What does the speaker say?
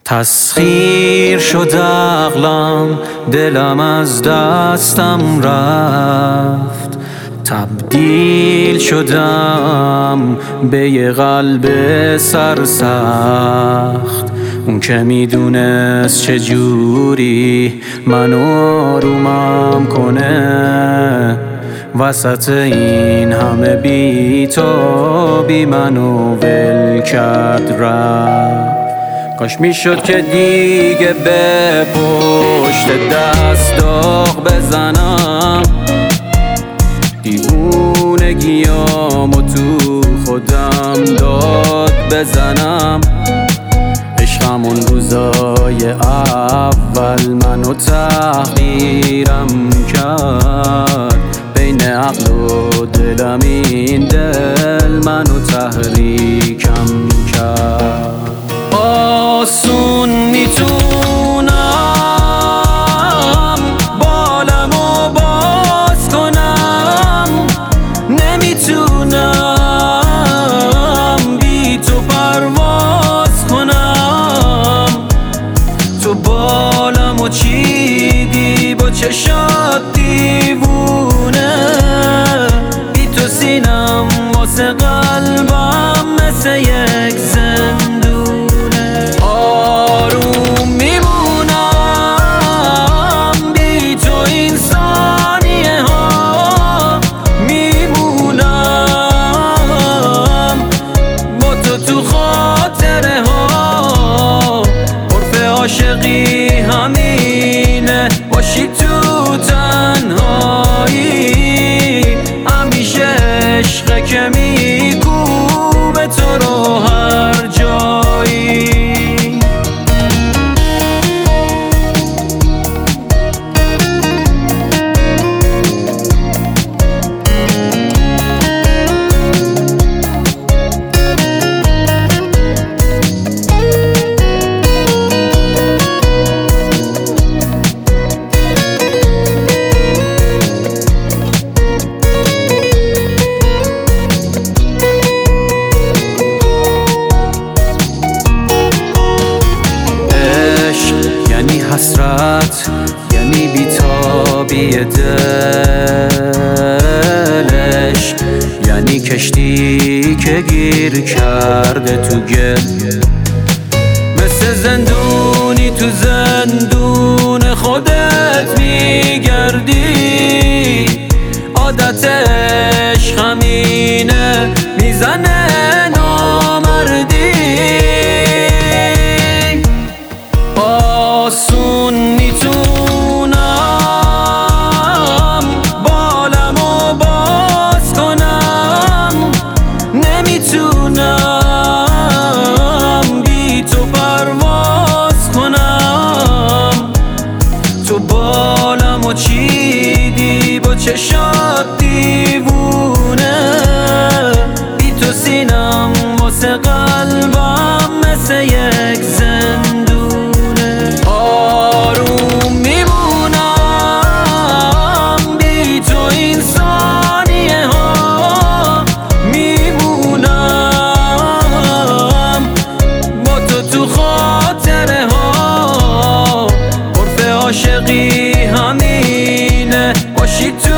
تسخیر شد عقلم، دلم از دستم رفت، تبدیل شدم به یه قلب سرسخت. اون که میدونست چجوری منو آرومم کنه، وسط این همه بی‌تابی منو ول کرد رفت. کاش میشد که دیگه به پشت دست داغ بزنم، دیوونگیامو تو خودم داد بزنم. عشقمون روزای اول منو تحقیرم کرد، بین عقل و دلم این دل منو تحریکم کرد. آسون میتونم بالمو باز کنم، نمیتونم بی تو پرواز کنم. تو بالمو چیدی با چشات دیوونه، بی تو سینم واسه قلبم مثل یک زندونه. آروم میمونم بی تو این ثانیه ها، میمونم با تو خاطره ها. عرف عاشقی همینه، باشی تو تنهایی، همیشه عشقه که میگوبه تو رو هر جایی. حسرت یعنی بی‌تابی دلش، یعنی کشتی که گیر کرده تو گل. مثل زندونی تو زندون خودت میگردی، عادت عشق همینه، میزنه نامردی. آسون میتونم بالمو باز کنم، نمیتونم بی تو پرواز کنم. تو بالمو چیدی با چشات دیوونه، بی تو سینم واسه قلبم مثل یک زندونه. آروم میمونم بی تو این ثانیه ها، میمونم با تو خاطره ها. عرف عاشقی همینه، باشی تو